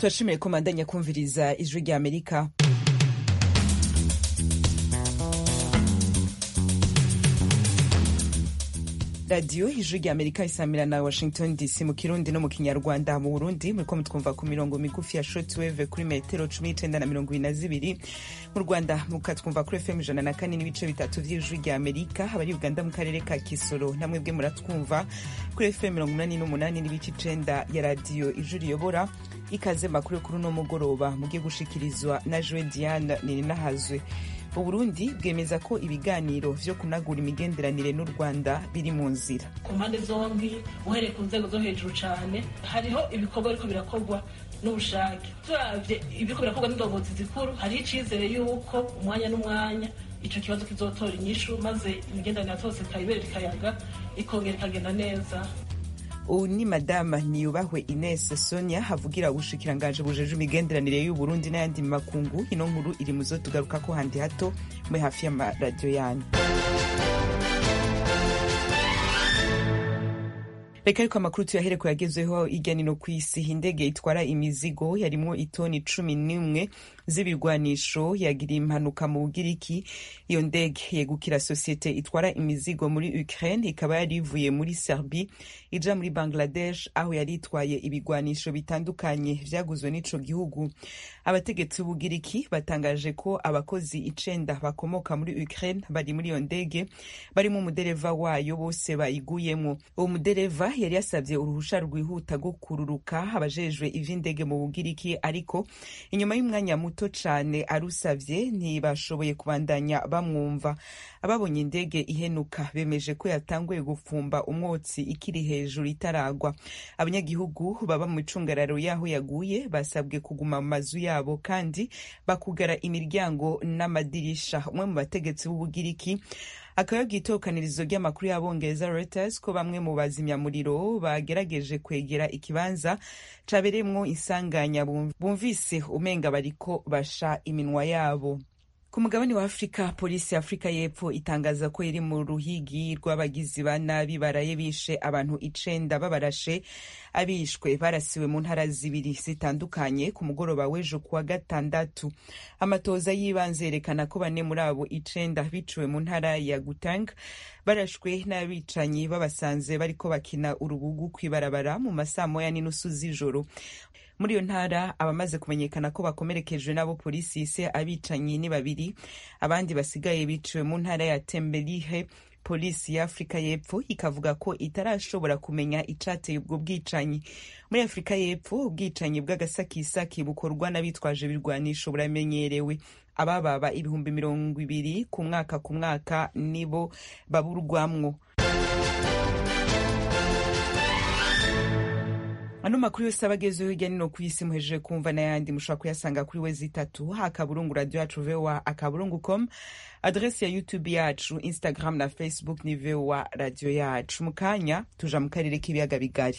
turashimiye ko mandanya kumviriza ijwi rya Amerika. Radio ijwi rya Amerika isamira na Washington DC mu Kirundi no mu Kinyarwanda. Mu Burundi muriko mutwumva ku mirongo migufi ya shortwave kuri metero 19 na 22. Mu Rwanda mukatwumva kuri FM 104 n'ibice bitatu vy'ijwi rya Amerika. Abari Uganda mu karere ka Kisoro namwe bwe muratwumva kuri FM 88 n'ibice 9 ya radio ijwi riyobora. Ikaze makuru kuri no mugoroba mugiye gushikirizwa na Joe Diane Ninahazwe. Uburundi bwemeza ko ibiganiro vyo kunagura imigenderanire n'u Rwanda biri mu nzira. Ku mpande zombi uhereye ku nzego zo hejuru cane hariho ibikorwa ariko birakorwa n'ubushake. Turavye ibiko birakorwa n'indongozi zikuru, hari icizere yuko umwanya n'umwanya ico kibazo kizotora inyishu maze imigenderanire yose kayibere ikayaga ikongera ikagenda neza. Ni Madame Niyubahwe Ines Sonia havugira ubushikiranganje bujeje imigenderanire y'u Burundi n'ayandi makungu. Ino nkuru iri muzo tugaruka ko handi hato mwe hafi ya radio yanyu. Reka ariko amakuru tuyahereko yagezweho irya nino kw'isi. Indege itwara imizigo yarimwo itoni 11 z'ibigwanisho yagiriye impanuka mu Bugiriki. Iyo ndege yegukira societe itwara imizigo muri Ukraine, ikaba yari ivuye muri Serbie ija muri Bangladesh aho yari itwaye ibigwanisho bitandukanye vyaguzwe n'ico gihugu. Abategetsi b'Ubugiriki batangaje ko abakozi 9 bakomoka muri Ukraine bari muri iyo ndege, barimo umudereva wayo bose bayiguyemwo. Uwo mudereva yari yasavye uruhusha rwihuta rwo kururuka abajejwe ivy'indege mu Bugiriki, ariko inyuma y'umwanya muto cane arusavye ntibashoboye kubandanya bamwumva. Ababonye indege ihenuka bemeje ko yatanguye gufumba umwotsi ikiri hejuru itaragwa. Abanyagihugu baba mu icungararo yaho yaguye basabwe kuguma mu mazu yabo kandi bakugara imiryango n'amadirisha. Umwe mu bategetsi b'Ubugiriki akaba yagitokanirizo ry'amakuru y'abongereza Reuters ko bamwe mu bazimyamuriro bagerageje kwegera ikibanza cabereyemwo insanganya bumvise umenga bariko basha iminwa yabo. Ku mugabane wa Afrika, polisi ya Afrika y'Epfo itangaza ko iri mu ruhigi rw'abagizi ba nabi baraye bishe abantu 9 babarashe. Abishwe barasiwe mu ntara zibiri zitandukanye ku mugoroba w'ejo kuwa gatandatu. Amatoza y'ibanze yerekana ko 4 muri abo 9 biciwe mu ntara ya Gauteng barashwe n'abicanyi babasanze bariko bakina urubugu kwibarabara mu masaa 1:30 z'ijoro. Muri iyo ntara abamaze kumenyekana ko bakomerekejwe n'abo polisi ise abicanyi ni 2, abandi basigaye biciwe mu ntara ya Tembelihe. Polisi ya Afrika y'Epfo ikavuga ko itarashobora kumenya icateye ubwo bwicanyi. Muri Afrika y'Epfo ubwicanyi bw'agasakisaki bukorwa n'abitwaje birwanisho buramenyerewe. Abababa 200,000 ku mwaka nibo baburwamwo. Ano makuru yose abagezeho hirya nino kw'isi muhejeje kumva n'ayandi mushobora kuyasanga kuri wezi3 akaburungu radio yacu VOA akaburungu.com, adresi ya YouTube yacu, Instagram na Facebook ni VOA radio yacu. Mukanya tuja mu karere k'ibiyaga bigari.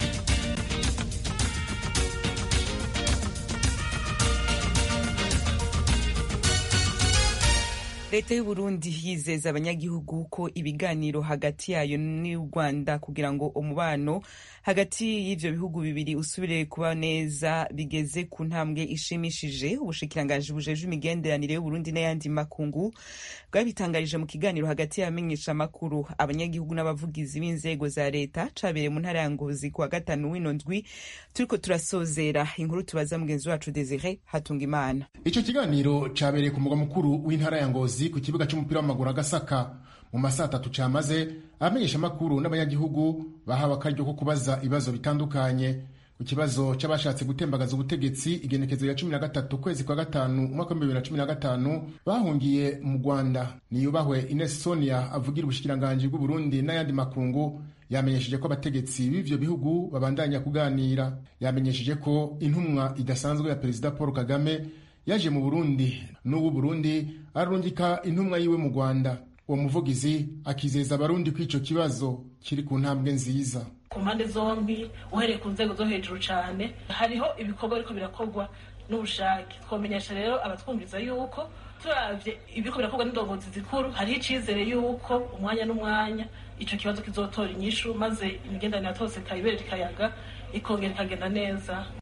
Leta y'u Burundi yizeza abanyagihugu ko ibiganiro hagati yayo n'u Rwanda kugira ngo umubano hagati y'ivyo bihugu bibiri usubire kuba neza bigeze ku ntambwe ishimishije. Ubushikiranganje bujeje imigenderanire y'u Burundi n'ayandi makungu bwabitangarije mu kiganiro hagati y'abamenyesha makuru, abanyagihugu n'abavugizi b'inzego za leta cabereye mu ntara ya Ngozi kuwa gatanu w'ino ndwi. Turiko turasozera inkuru tubaza mugenzi wacu Desire Hatungimana. Ico kiganiro cabereye ku mugwa mukuru w'intara ya Ngozi ku kibuga c'umupira w'amaguru Agasaka. Mu masaa 3 camaze abamenyesha makuru n'abanyagihugu bahawe akaryo ko kubaza ibibazo bitandukanye. Ku kibazo c'abashatse gutembagaza ubutegetsi igenekezo ya 13 kwezi kwa gatanu umwaka 2015 bahungiye mu Rwanda, Niyubahwe Ines Sonia avugira ubushikiranganje bw'u Burundi n'ayandi makungu yamenyesheje ko abategetsi b'ivyo bihugu babandanya kuganira. Yamenyesheje ko intumwa idasanzwe ya Perezida Paul Kagame yaje mu Burundi n'ubu Burundi arungika intumwa yiwe mu Rwanda. Uwo muvugizi akizeza abarundi ko ico kibazo kiri ku ntambwe nziza. Ku mpande zombi uhereye ku nzego zo hejuru cane hariho ibikorwa ariko birakorwa n'ubushake. Twomenyesha rero abatwumviza yuko turavye ibiko birakorwa n'indongozi zikuru, hari icizere yuko umwanya n'umwanya ico kibazo kizotora inyishu maze imigenderanire yose kayibere ikayaga ikongera ikagenda neza.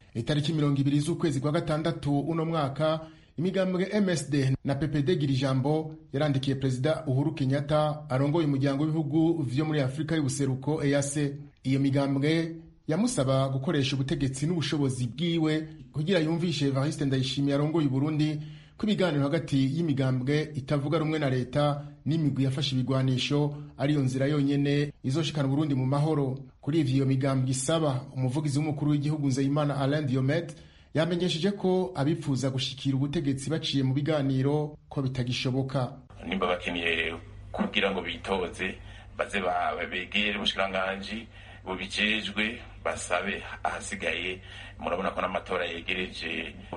itariki 20 z'ukwezi kwa gatandatu uno mwaka imigambwe MSD na PPD Girijambo yarandikiye Perezida Uhuru Kenyatta arongoye umuryango w'ibihugu vyo muri Afrika y'ubuseruko EAC. Iyo migambwe yamusaba gukoresha ubutegetsi n'ubushobozi bwiwe kugira yumvishe Evariste Ndayishimiye arongoye Burundi ko ibiganiro hagati y'imigambwe itavuga rumwe na leta n'imigwi yafashe ibigwanisho ariyo nzira yonyene izoshikana Burundi mu mahoro. Kuri ivyo migambwe isaba, umuvugizi w'umukuru w'igihugu Nzeyimana Alain Diomede yamenyesheje ko abipfuza gushikira ubutegetsi baciye mu biganiro ko bitagishoboka. Nimba bakeneye kugira ngo bitoze baze babegere ubushikiranganje bubijejwe basabe ahasigaye. Murabona ko n'amatora yegereje mu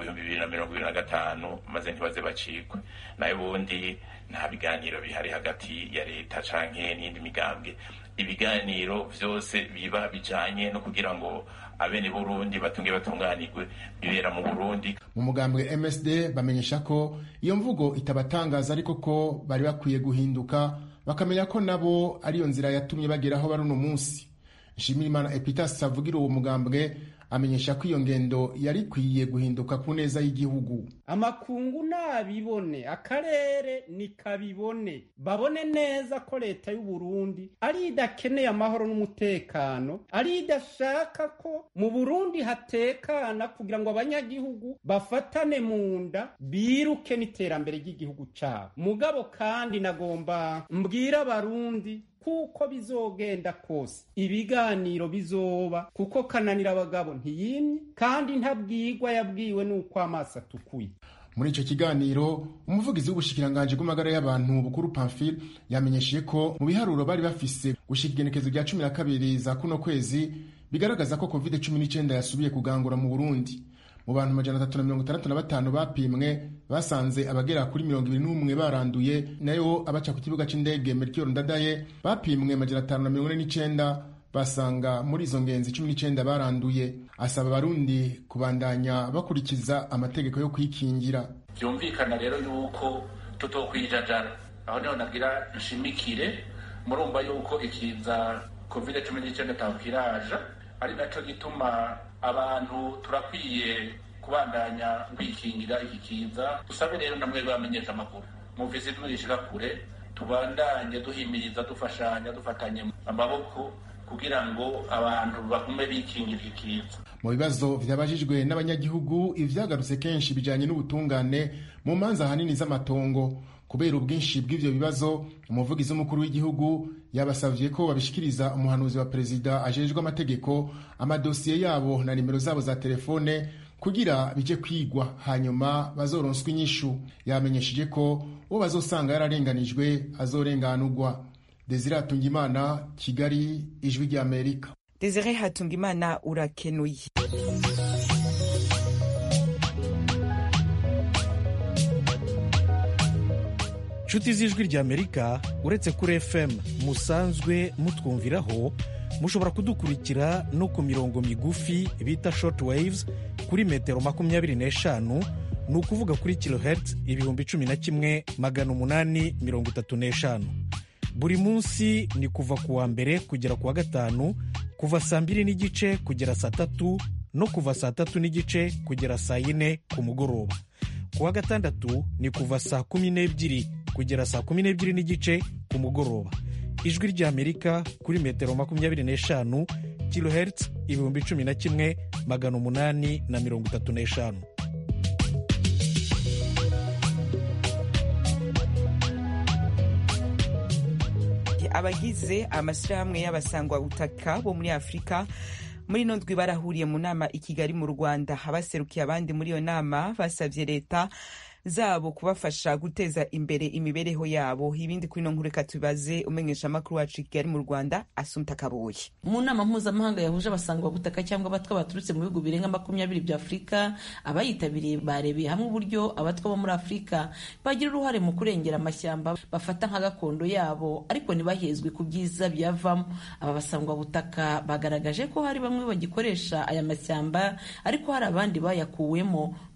2025 maze ntibaze bacikwe. Nayo bundi nta biganiro bihari hagati ya leta canke n'indi migambwe. Ibiganiro vyose biba bijanye no kugira ngo abene Burundi batunganirwe bibera mu Burundi. Mu mugambwe MSD bamenyesha ko iyo mvugo itabatangaza, ariko ko bari bakwiye guhinduka bakamenya ko nabo ariyo nzira yatumye bageraho bari uno munsi. Nshimirimana Epitas avugira uwo mugambwe amenyesha ko iyo ngendo yari kwiye guhinduka ku neza y'igihugu. Amakungu nabibone, akarere nikabibone, babone neza ko leta y'u Burundi ari idakeneye amahoro n'umutekano, ari idashaka ko mu Burundi hatekana kugira ngo abanyagihugu bafatane mu nda biruke n'iterambere ry'igihugu cabo. Mugabo kandi nagomba mbwira abarundi kuko bizogenda kose ibiganiro bizoba, kuko kananira abagabo ntiyimye kandi ntabwirwa yabwiwe nuko amaso atukuye. Muri ico kiganiro umuvugizi w'ubushikiranganje bw'amagara y'abantu Bukuru Pamphile yamenyesheje ko mu biharuro bari bafise gushika igenekezo rya 12 za kuno kwezi bigaragaza ko COVID-19 yasubiye kugangura mu Burundi. Mu bantu 365 bapimwe basanze abagera kuri 21 baranduye, nayo abaca ku kibuga c'indege Melchior Ndadaye bapimwe 549 basanga muri izo ngenzi 19 baranduye. Asaba abarundi kubandanya bakurikiza amategeko yo kwikingira. Byumvikana rero yuko tutokwijajara, aho niho nagira nshimikire. Murumva yuko ikiza COVID-19 takwiraja, ari naco gituma abantu turakwiye kubandanya kwikingira iki kiza. Dusabe rero namwe bamenyesha amakuru mu visit mwishika kure, tubandanye duhimiriza, dufashanya, dufatanye amaboko kugira ngo abantu bagume bikingira iki kiza. Mu bibazo vyabajijwe n'abanyagihugu ivyagarutse kenshi bijanye n'ubutungane mu manza hanini z'amatongo. Kubera ubwinshi bw'ivyo bibazo, umuvugizi w'umukuru w'igihugu yabasavye ko babishikiriza umuhanuzi wa perezida ajejwe amategeko amadosiye yabo na nimero zabo za telefone kugira bije kwigwa, hanyuma bazoronswa inyishu. Yamenyesheje ko uwo bazosanga yararenganijwe azorenganurwa. Desire Hatungimana, Kigali, Ijwi ry'Amerika. Desire Hatungimana, urakenuye. Nshuti z'Ijwi ry'Amerika, uretse kuri FM musanzwe mutwumviraho, mushobora kudukurikira no ku mirongo migufi bita short waves kuri metero 25, ni ukuvuga kuri kilohertz 11,835. Buri munsi ni kuva ku wa mbere kugera ku wa gatanu, kuva saa 2:30 kugera saa 3 no kuva saa 3:30 kugera saa 4 ku mugoroba. Ku wa gatandatu ni kuva saa 12 kugera saa 12:30 ku mugoroba. Ijwi ry'Amerika kuri metero 25 kilohertz 11,835. Abagize amashyirahamwe y'abasangwa butaka bo muri Afrika muri ino ndwi barahuriye mu nama i Kigali mu Rwanda. Abaserukiye abandi muri iyo nama basavye leta zabo kubafasha guteza imbere imibereho yabo. Ibindi kuri no nkuru reka tubaze umenyesha makuru wacu Kigali mu Rwanda Asumta Kaboye. Mu nama mpuzamahanga yahuje abasangwa butaka cyangwa abatwa baturutse mu bihugu birenga 20 bya Afrika, abayitabiriye barebeye hamwe uburyo abatwa bo muri Afrika bagira uruhare mu kurengera amashyamba bafata nka gakondo yabo, ariko ntibahezwe ku byiza byavamo. Aba basangwa butaka bagaragaje ko hari bamwe bagikoresha aya mashyamba, ariko hari abandi bayakuwemo. Mu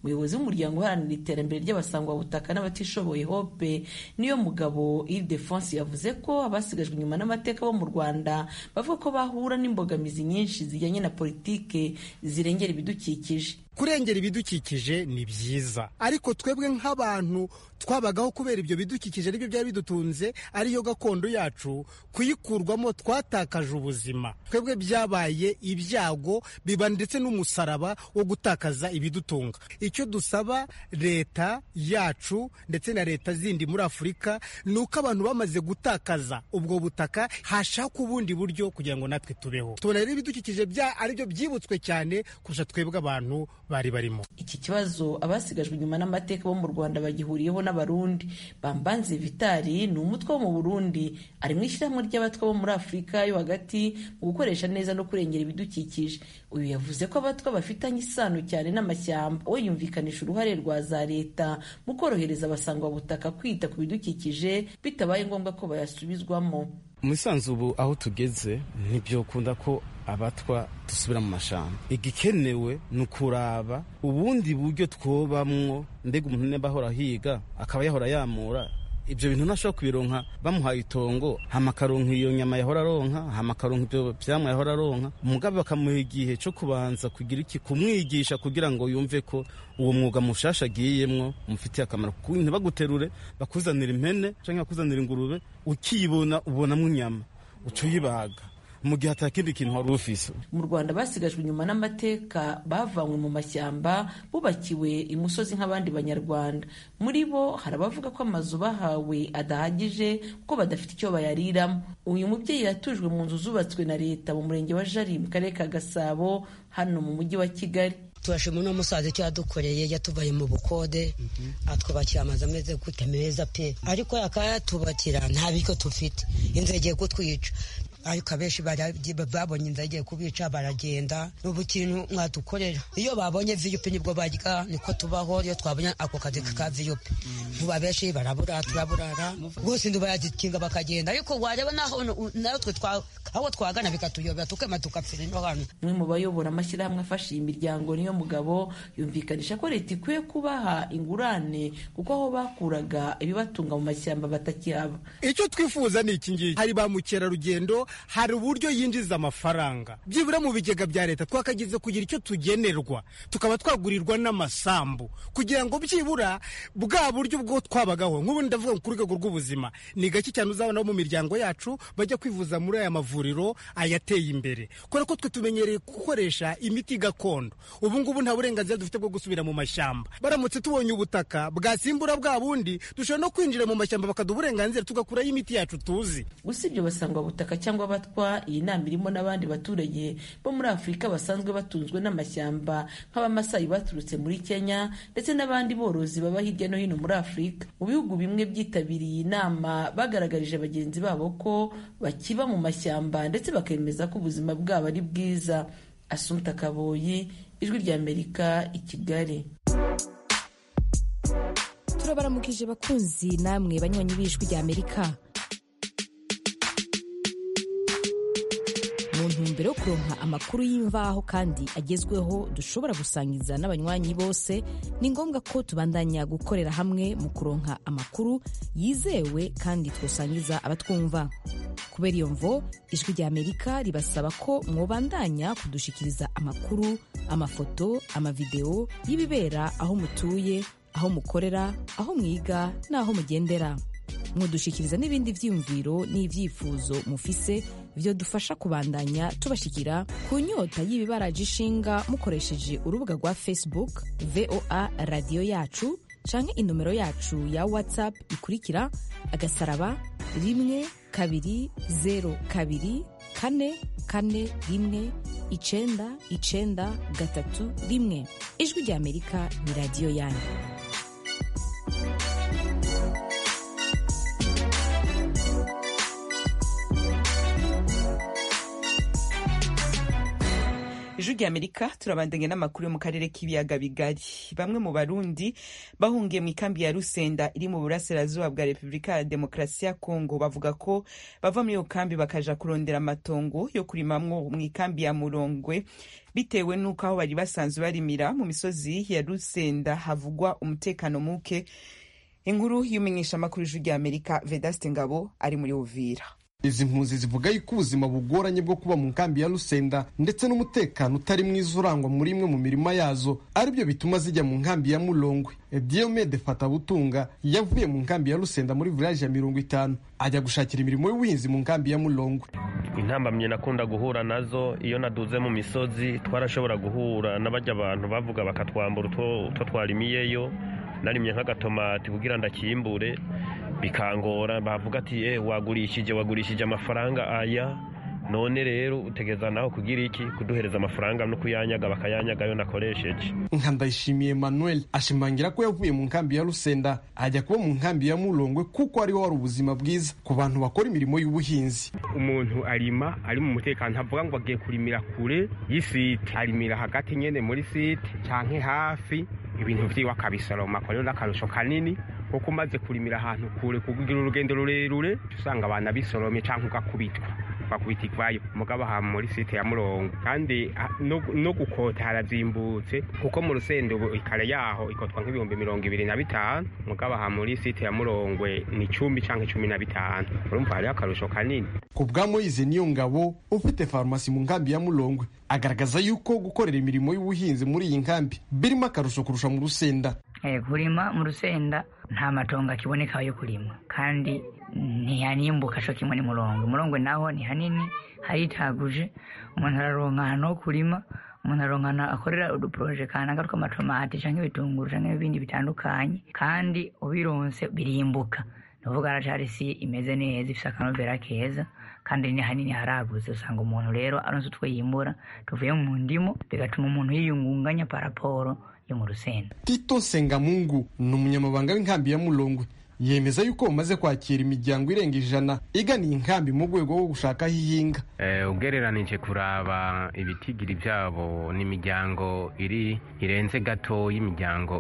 umuyobozi w'umuryango uharanira iterambere ry'abasangwabutaka n'abatishoboye Hope niyo mugabo Ildefonse yavuze ko abasigajwe inyuma n'amateka bo mu Rwanda bavuga ko bahura n'imbogamizi nyinshi zijyanye na politike zirengera ibidukikije. Kurengera ibidukikije ni byiza, ariko twebwe nk'abantu twabagaho kubera ibyo bidukikije aribyo byari bidutunze, ariyo gakondo yacu, kuyikurwamo twatakaje ubuzima. Twebwe byabaye ibyago, biba ndetse n'umusaraba wo gutakaza ibidutunga. Icyo dusaba leta yacu ndetse na leta zindi muri Afurika ni uko abantu bamaze gutakaza ubwo butaka hashakwa ubundi buryo kugira ngo natwe tubeho. Tubona rero ibidukikije aribyo byibutswe cyane kurusha twebwe abantu bari barimo. Iki kibazo abasigajwe inyuma n'amateka bo mu Rwanda bagihuriyeho n'Abarundi. Bambanze Vitali ni umutwe wo mu Burundi, ari mu ishyirahamwe ry'abatwa bo muri Afurika yo hagati mu gukoresha neza no kurengera ibidukikije. Uyu yavuze ko abatwa bafitanye isano cyane n'amashyamba. We yumvikanisha uruhare rwa za leta mu korohereza abasangwabutaka kwita ku bidukikije bitabaye ngombwa ko bayasubizwamo. Musanzu ubu aho tugeze ntibyokunda ko abatwa dusubira mu mashamba. Igikenewe ni ukuraba ubundi buryo twobamwo, mbega umuntu nimba ahora higa akaba yahora yamura ibyo bintu ntashobora kubironka bamuhaye itongo, hama akaronka iyo nyama yahora aronka, hama akaronka ibyo vyamwa yahora aronka. Umugabe bakamuha igihe cyo kubanza kugira iki, kumwigisha kugira ngo yumve ko uwo mwuga mushasha agiyemwo umufitiye akamaro. Ntibaguterure bakuzanira impene canke bakuzanira ingurube, ukiyibona ubonamwo inyama ucuyibaga mu gihe atakindi kintu wari ufise. Mu Rwanda basigajwe inyuma n'amateka bavanywe mu mashyamba bubakiwe imusozi nk'abandi banyarwanda. Muri bo hari abavuga ko amazu bahawe adahagije kuko badafite icyo bayariramo. Uyu mubyeyi yatujwe mu nzu zubatswe na leta mu murenge wa Jari mu karere ka Gasabo hano mu mujyi wa Kigali. Turashima uno musaza icyo yadukoreye, yatubaye mu bukode atwubakira amazu ameze gute meza pe, ariko yakayatubakira nta biko tufite, inzara igiye kutwica. Ariko abenshi babonye inzara igiye kubica baragenda. N'ubu kintu mwadukorera, iyo babonye VUP nibwo barya, niko tubaho. Iyo twabonye ako kazi ka VUP ntuba benshi barabura, turaburara rwose, ndu bayazikinga bakagenda. Ariko wareba naho natwe aho twagana bikatuyobera tukema tukapfira ino hano. Umwe mu bayobora amashyirahamwe afasha iyi miryango niyo mugabo yumvikanisha ko leta ikwiye kubaha ingurane kuko aho bakuraga ibibatunga mu mashyamba batakihaba. Icyo twifuza ni iki ngiki, hari ba mukerarugendo, hari uburyo yinjiza amafaranga byibura mu bigega bya leta, twakagize kugira icyo tugenerwa, tukaba twagurirwa n'amasambu kugira ngo byibura bwa buryo bwo twabagaho. Nk'ubu ndavuga ku rwego rw'ubuzima ni gake cyane uzabona mu miryango yacu bajya kwivuza muri aya mavuriro ayateye imbere, kubera ko twe tumenyereye gukoresha imiti gakondo. Ubu ngubu nta burenganzira dufite bwo gusubira mu mashyamba. Baramutse tubonye ubutaka bwasimbura bwa bundi, dushobora no kwinjira mu mashyamba bakaduha uburenganzira tugakuraho imiti yacu tuzi. Usibye abasangwabutaka cyangwa abatwa, iyi nama irimo n'abandi baturage bo muri Afurika basanzwe batunzwe n'amashyamba nk'Abamasayi baturutse muri Kenya ndetse n'abandi borozi baba hirya no hino muri Afurika. Mu bihugu bimwe byitabiriye iyi nama bagaragarije bagenzi babo ko bakiba mu mashyamba ndetse bakemeza ko ubuzima bwabo ari bwiza. Assumpta Kaboyi, Ijwi ry'Amerika, i Kigali. Turabaramukije bakunzi namwe banywanyi b'Ijwi ry'Amerika. Mu ntumbero yo kuronka amakuru y'imvaho kandi agezweho dushobora gusangiza n'abanywanyi bose, ni ngombwa ko tubandanya gukorera hamwe mu kuronka amakuru yizewe kandi twosangiza abatwumva. Kubera iyo mvo, Ijwi ry'Amerika ribasaba ko mwobandanya kudushikiriza amakuru, amafoto, amavideo y'ibibera aho mutuye, aho mukorera, aho mwiga n'aho mugendera. Mudushikiriza n'ibindi vyiyumviro n'ivyifuzo mufise vyo dufasha kubandanya tubashikira ku nyota y'ibibaraje ishinga mukoresheje urubuga rwa Facebook VOA Radio Yacu canke inomero yacu ya WhatsApp ikurikira *1kabiri*2kabiri*441 Ijwi ry'Amerika ni radio yanyu. ijwi ry'Amerika turabandanya n'amakuru yo mu karere k'ibiyaga bigari. Bamwe mu barundi bahungiye mu ikambi ya Rusenda iri mu burasirazuba bwa Repubulika ya Demokarasi ya Kongo bavuga ko bava muri iyo kambi bakaja kurondera amatongo yo kurimamwo mu ikambi ya Murongwe bitewe n'uko aho bari basanzwe barimira mu misozi ya Rusenda havugwa umutekano muke. Inkuru y'umenyeshamakuru ijwi ry'Amerika Vedaste Ngabo ari muri Uvira. Izi mpunzi zivuga yuko ubuzima bugoranye bwo kuba mu nkambi ya Rusenda ndetse n'umutekano utari mwiza urangwa muri imwe mu mirima yazo aribyo bituma zijya mu nkambi ya Mulongwe. Diomede Fatabutunga yavuye mu nkambi ya Rusenda muri village ya 50 ajya gushakira imirimo y'ubuhinzi mu nkambi ya Mulongwe. Intambamye nakunda guhura nazo iyo naduze mu misozi twarashobora guhura n'abajya abantu bavuga bakatwambura utwo twarimiyeyo narimye nk'agatomati kugira ndakimbure bikangora bavuga ati wagurishije amafaranga aya none rero utegeza naho kugira iki kuduhereza amafaranga no kuyanyaga bakayanyaga yo nakoresheje. Ndayishimiye Emmanuel ashimangira ko yavuye mu nkambi ya Rusenda ajya kuba mu nkambi ya Mulongwe kuko ariho wari ubuzima bwiza ku bantu bakora imirimo y'ubuhinzi. Umuntu arima ari mu mutekano ntavuga ngo agiye kurimira kure y'isite, arimira hagati nyene muri site canke hafi ibintu vyiwe akabisoroma ko rero n'akarusho kanini kuko umaze kurimira ahantu kure kugira urugendo rurerure usanga abana bisoromye canke ugakubitwa ikwayo mugabo aha muri site ya Mulongwe kandi no gukota harazimbutse kuko mu Rusenda ubu ikare yaho ikotwa nk'ibihumbi 25 mugabo aha muri site ya Mulongwe ni 10 canke 15 urumva hari akarusho kanini. Ku bwa Moise Niyongabo ufite farumasi mu nkambi ya Mulongwe agaragaza yuko gukorera imirimo y'ubuhinzi muri iyi nkambi birimo akarusho kurusha mu Rusenda. Kurima mu Rusenda nta matongo akiboneka yo kurima kandi ntiyanimbuka cyo kimwe ni Mulongwe naho ni hanini haritaguje umuntu araronka hano kurima umuntu aronkana akorera uduproje kananga tw'amatomati canke ibitunguru canke ibindi bitandukanye kandi ubironse birimbuka nuvuga aracari si imeze neza ifise akanovera keza kandi ni hanini haraguze usanga umuntu rero aronse utwe yimbura tuvuye mu ndimo bigatuma umuntu yiyungunganya paraporo yo mu Rusenda. Tito Sengamungu ni umunyamabanga w'inkambi ya Mulongwe yemeza yuko bamaze kwakira imiryango irenga 100 iganiye inkambi mu rwego rwo gushaka hihinga. Ugereranije kuraba ibitigiri byabo n'imiryango irenze gato y'imiryango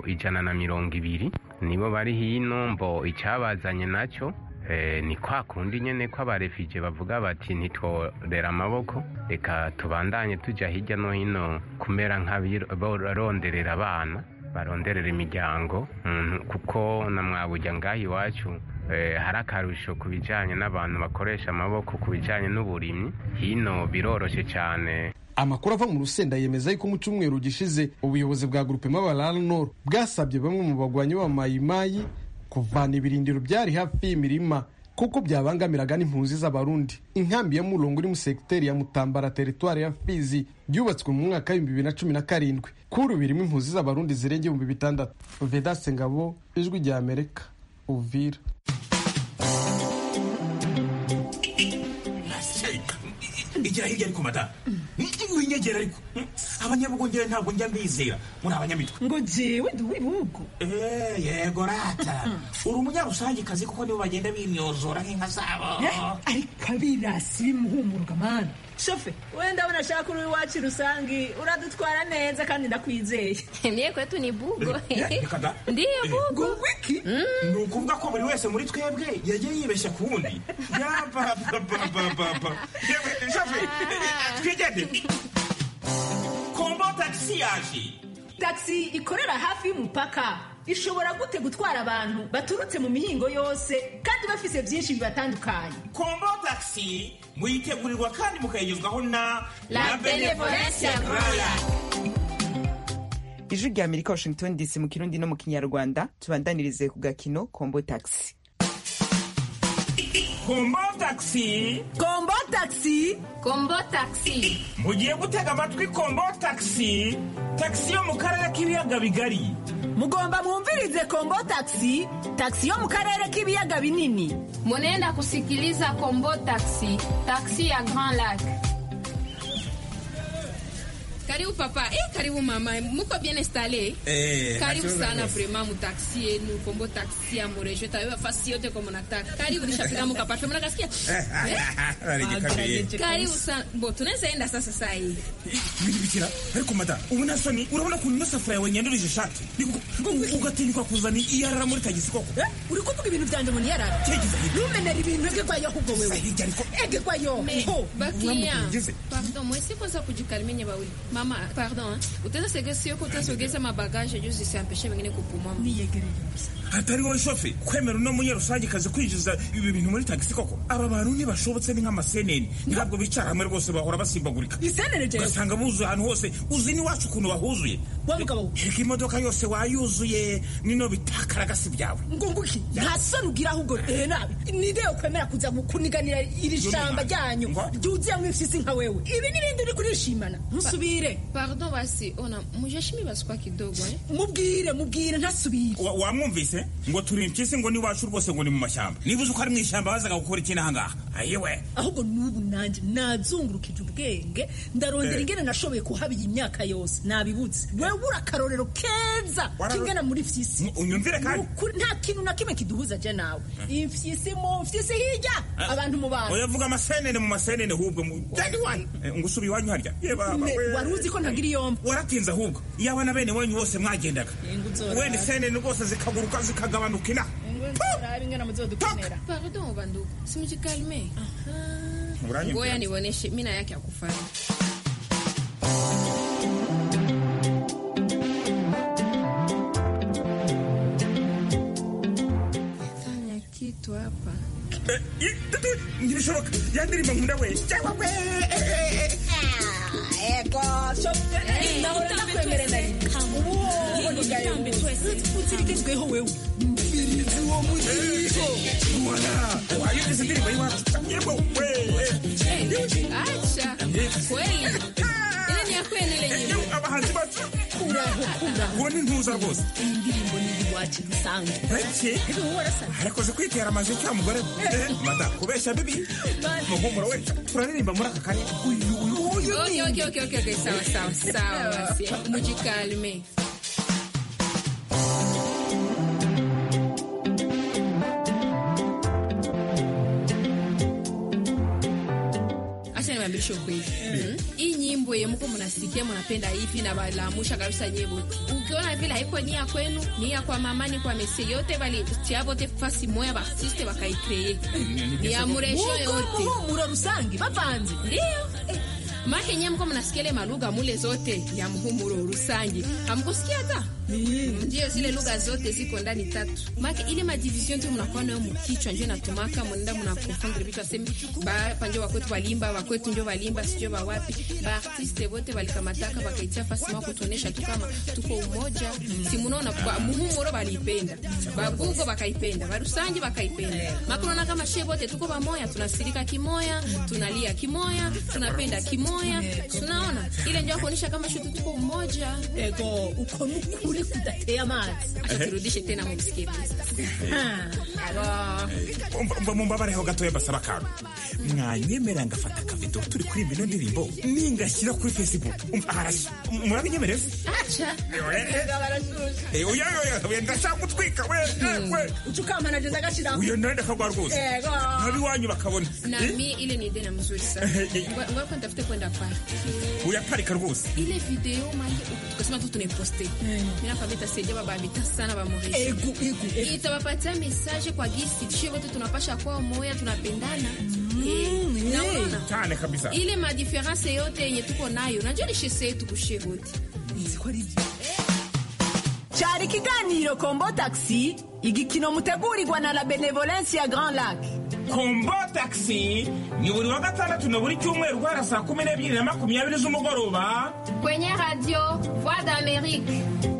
120 nibo bari hino mbo icyabazanye nacyo ni kwa kundi nyene ko abarefije bavuga bati ntitworera amaboko reka tubandanye tujya hirya no hino kumera nk'abaronderera abana baronderera imiryango kuko na mwabujya ngaho iwacu hari akarusho ku bijyanye n'abantu bakoresha amaboko ku bijyanye n'uburimyi hino biroroshe cyane. Amakuru ava mu Rusenda yemeza yuko mu cyumweru gishize ubuyobozi bwa Groupement Barara Nord bwasabye bamwe mu bagwanyi b'amayimayi kuvana ibirindiro byari hafi y'imirima kuko byabangamiraga n'impunzi z'abarundi. Inkambi ya Mulongwe iri mu sekiteri ya Mutambara teritwari ya Fizi yubatswe mu mwaka wa 2017 kuri birimo impunzi z'abarundi zirenge 6,000. Vedaste Ngabo, ijwi rya Amerika, Uvira. Igira hirya ariko mata winyegera ariko abanyabugongera ntabwo njya mbizera muri abanyamitwe ngo jewe duwibugo yego rata uri umunyarusangi kazi kuko nibo bagenda bimyozora nk'inka zabo ariko abirasi muhumuruka mana shofe wenda abona shaka uri wacu rusangi uradutwara neza kandi ndakwizeye mie kwetu ni bugo ndiyo bugo wiki ni ukuvuga ko buri wese muri twebwe yagiye yibeshya ku wundi yapapapapapa shofe twigende kombo taxi yaje taxi ikorera hafi y'umupaka ishobora gute gutwara abantu baturutse mu mihingo yose kandi bafise byinshi bibatandukanye. Kombo taxi muyitegurirwa kandi mukayigezwaho na La Benevolencia Royal. Ijwi rya Amerika, Washington DC, mu Kirundi no mu Kinyarwanda. Tubandanirize ku gakino Kombo Taxi. Kombo taxi. Kombo taxi. Kombo taxi. Mugiye gutega amatwi Kombo taxi. Taxi yo mu karere k'ibiyaga bigari. Mugomba mwumvirize Kombo taxi. Taxi yo mu karere k'ibiyaga binini. Munenda kusikiliza Kombo taxi. Taxi ya Grand Lac. Karibu papa. Karibu mama. Muko bien installé? Karibu sana vraiment mu taxi yenu, Kombo taxi ya Morejo. Tawe fasi yote kama unataka. Karibu nishafika mkapata. Mnakasikia? Karibu sana. Bo tunaweza enda sasa hivi. Bikira, ariko mada, ubona soni, urabona kuntu nasafura yawe nyandurije shati. Ugatinyuka kuzana iyarara muri tagisi koko. Uri kuvuga ibintu byanje mu yarara. Numenera ibintu ege kwayo ahubwo wewe. Ege kwayo. Bakia. Pardon, moi c'est pour ça que jikalmenye bawi. Mama, pardon. Utaweza segesi ko utasogeza mabagaje juzi siampeshe wengine kupumua. Niyegereye. Hatari wowe shofe kwemera no munyarusange kaze kwinjiza ibi bintu muri tagisi koko. Aba bantu ntibashobotse ni nk'amaseneni. Ntabwo bicara hamwe rwose bahora basimbagurika. Isenene je. Basanga buzu ahantu hose uzi ni wacu kuntu bahuzuye. Wamugabo. Imodoka yose wayuzuye nino bitakara gasi byawe. Ngunguki. Nta soni ugira ahubwo nabi. Nide ukwemera kuza kuniganira iri shamba ryanyu. Ryuziye mwifisi nka wewe. Ibi nibindi uri kurishimana. Musubire. Pardon basi. Ona mujeshimi baswa kidogo Mubwire ntasubire. Wamwumvise ngo turi impyisi ngo ni wacu rwose ngo ni mu mashyamba. Nibuze ko ari mu ishyamba bazaga gukora ikintu ahangaha. Ayiwe. Ahubwo nubu nanje nazungurukije ubwenge ndarondera ingene nashoboye kuhabira imyaka yose nabibuze. Wewe urakarorero keza kingana muri fyisi. Unyumvire kandi nta kintu na kimwe kiduhuza je nawe. Imfyisi mu fyisi hirya abantu mu bantu. Oyavuga amasenene mu masenene hubwo mu jadi wani. Ngusubi wanyu harya. Ye baba we. Waruzi ko ntagira yomba. Waratinza ahubwo. Iyaba na bene wanyu bose mwagendaga. Wende senene rwose zikaguruka zikagabanuka ina. Pardon bandugu. Simujikalme. Ngoja niwoneshe mina yake ya kufanya. Fanya kitu hapa. Nibishoboka. Yandirimba nkunda we. Cyangwa we. Ego, shope. Naona nakwemerera. Ubu utirigezweho wewe. Mbirizi wo mujiko. Mwana, wayuze ndirimba yiwacu. Yebo we. Acha. Kweli. Ile ni yako ile nyimbo. Abahanzi bacu. Kura. Woni ntuza rwose. Indirimbo ni iwacu dusanzwe. Ese. Harakoze kwitera amaje cya mugore. Mata kubesha bibi. Muhumuro we. Turaririmba muri aka kanya. Okay. Sawa. Mujikalme. Niambie kweli. Hii nyimbo yeye mko mnasikia mnapenda hivi na balamusha kabisa nyimbo. Ukiona vile haiko nia kwenu, nia kwa mama ni kwa mesi yote bali tiabo te fasi moya ba artiste bakaicreate. Ni amuresho yote. Muro rusangi bapanze. Ndio. Make nyinyi mko mnasikia ile malugha mule zote ya muhumuro rusangi. Hamkusikia hata? Ndio zile lugha zote ziko ndani tatu. Make ile madivision tu mnakuwa nayo mkichwa ndio natumaka mnaenda mnakonfondre vitu asemi ba panje wakwetu walimba wakwetu ndio walimba sio ba wapi. Ba artiste wote walikamataka wakaitia fasi mwa kutonesha tu kama tuko umoja. Si mnaona kwa muhumuro balipenda. Bagugo bakaipenda, barusangi bakaipenda. Makrona kama shehe wote tuko pamoja tunasirika kimoya, tunalia kimoya, tunapenda kimoya. Tunaona ile ndio kuonesha kama shutu tuko umoja. Ego uko mukuri kudatea amazi. Acha turudishe tena mumsikie. Mumbabareho gatoya basaba kantu. Mwanyemera ngafata akavido turi kuri bino ndirimbo ningashyira kuri Facebook. Arashi. Murabinyemereza? Acha. Oya ndashaka gutwika we. Ucukamana je ndagashira. Uyo nenda kagwa rwose. Ego. Nabi wanyu bakabona. Na mimi ile ni idea nzuri sana. Ngoja kwanza tafute kwenda pale. Uyaparika rwose. Ile video mali tukasema tu tuneposte. Mimi nakwambia tasaidia baba vita sana ba Maurice. Ego. Itawapatia message kwa gisi sisi wote tunapasha kwa moyo tunapendana. Naona cyane kabisa. Ile ma difference yote yenye tuko nayo. Unajua ni shese yetu kushe wote. Nizi kwa ridi. Cyari kiganiro Kombo Taxi, igikino mutegurirwa na la Benevolence ya Grand Lac. Kombo Taxi ni buri wa gatandatu na buri cyumweru guhera saa 12:20 z'umugoroba kwenye radio Voix d'Amérique.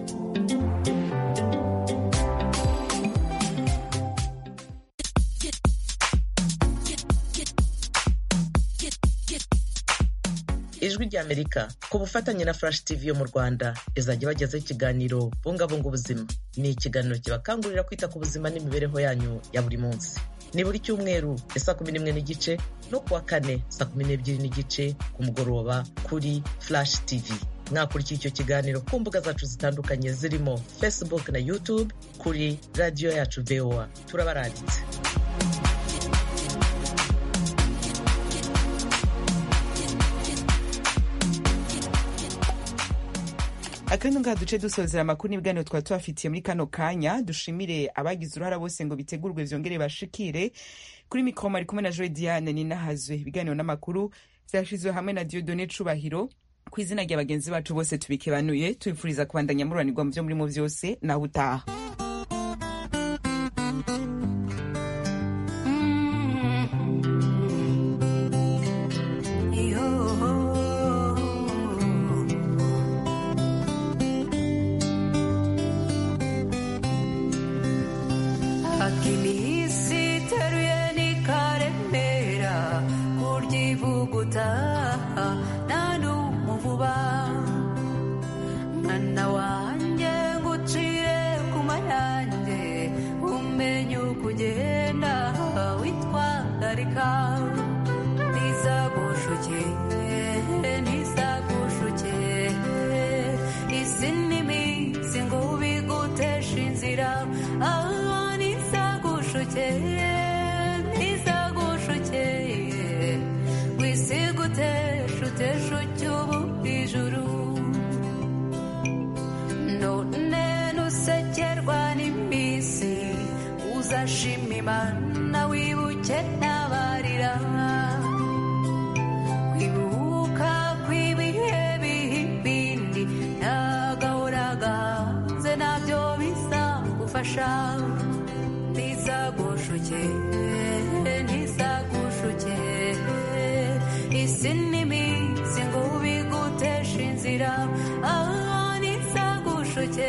Ijwi ry'Amerika ku bufatanye na Flash TV yo mu Rwanda izajya bagezaho ikiganiro bungabunga ubuzima. Ni ikiganiro kibakangurira kwita ku buzima n'imibereho yanyu ya buri munsi. Ni buri cyumweru saa 11:30 no kuwa kane saa 12:30 ku mugoroba kuri Flash TV. Mwakurikiye icyo kiganiro ku mbuga zacu zitandukanye zirimo Facebook na YouTube kuri radiyo yacu VOA. Turabaranditse. akandi ngaha duce dusozera amakuru n'ibiganiro twari tubafitiye muri kano kanya. Dushimire abagize uruhara bose ngo bitegurwe vyongere bashikire. Kuri mikoro mari kumwe na Joy Diane Ninahazwe. Ibiganiro n'amakuru vyashizwe hamwe na Dieudonné Cubahiro. Ku izina rya bagenzi bacu bose tubikebanuye tubifuriza kubandanya mururanirwa mu vyo murimo vyose naho utaha. Imana wibuke n'abarira kwibuka kw'ibihe bindi ntagahoraga nze nabyo bizagufasha ntizagushuke isi n'iminsi ngo biguteshe inzira ntizagushuke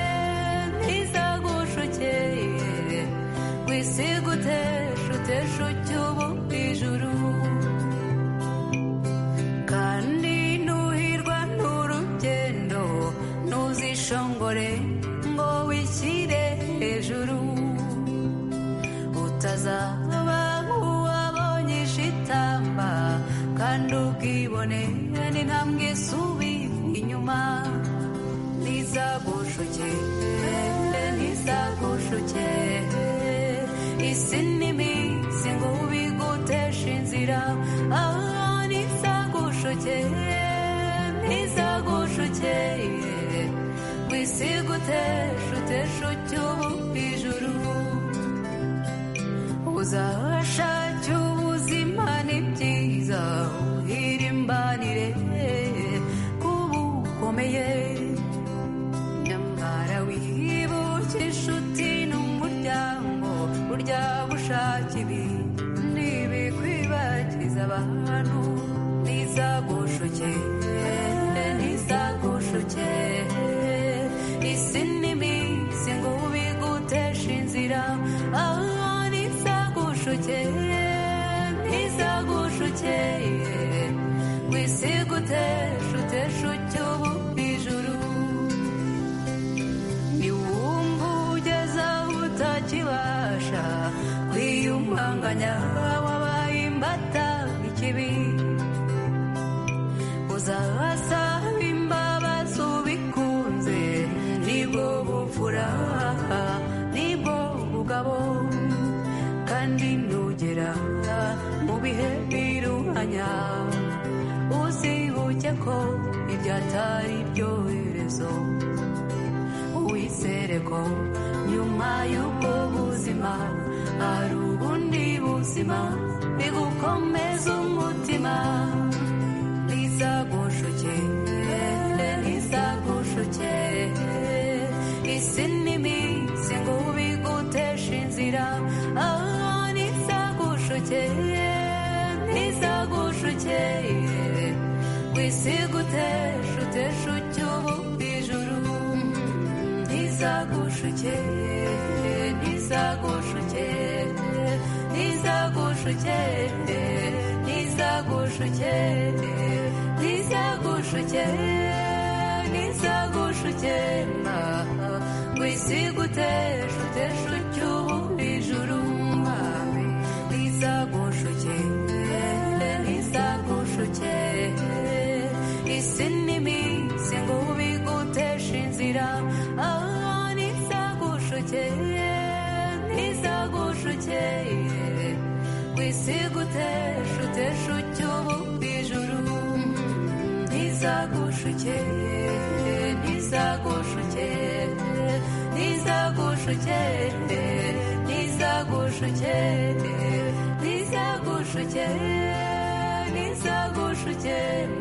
wisigutesha ucyubu ijuru kandi nuhirwa n'urugendo ntuzishongore ngo wishyire hejuru utazaba uwabonye ishitamba kandi ubwibone n'intambwe isubira inyuma ntizagushuke isi n'iminsi ngo biguteshe inzira ntizagushuke wisigutesha ucyubu ijuru uzashake ubuzima ni byiza uhirimbanire kuba ukomeye nyamara wibuke inshuti n'umuryango burya bushake ibi ntibikwibagiza abantu ntizagushuke isi n'iminsi ngo biguteshe inzira ntizagushuke wisigutesha ucyubu ijuru niwumva ugeze aho utakibasha kwiyumanganya wabaye imbata ikibi uzasaba imbabazi ubikunze nibwo bupfura nibwo bugabo kandi nugera mu bihe biruhanya uzibuke ko ibyo atari ibyoherezo wizere ko nyuma y'ubwo buzima hari ubundi buzima bigukomeza umutima ntizagushuke isi n'iminsi ngo biguteshe inzira ntizagushuke wisigutesha ucyubu ijuru ntizagushuke wisigutesha ucyubu ijuru ntizagushuke isi n'iminsi wisigutesha utesha ucyubu ijuru ntizagushuke ntizagushuke ntizagushuke ntizagushuke ntizagushuke ntizagushuke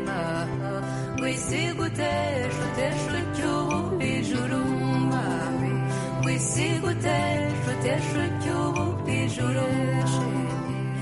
wisigutesha utesha ucyubu ijuru wisigutesha utesha